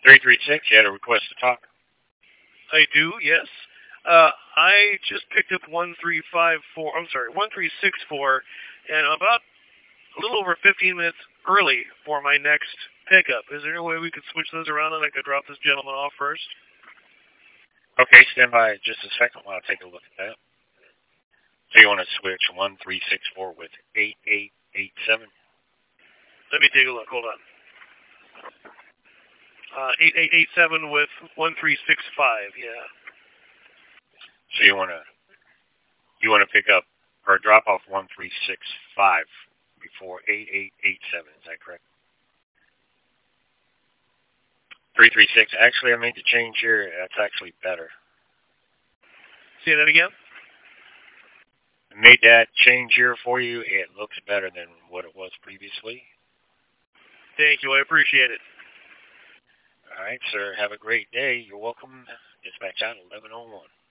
336, you had a request to talk. I do, yes. I just picked up 1354. I'm sorry, 1364, and about a little over 15 minutes early for my next pickup. Is there any way we could switch those around and I could drop this gentleman off first? Okay, stand by just a second while I take a look at that. So you want to switch 1364 with 8887? Let me take a look. Hold on. 8887 with 1365. Yeah. So you want to pick up or drop off 1365 before 8887. Is that correct? 336. Actually, I made the change here. That's actually better. Say that again. I made that change here for you. It looks better than what it was previously. Thank you. I appreciate it. All right, sir. Have a great day. You're welcome. Dispatch out 1101.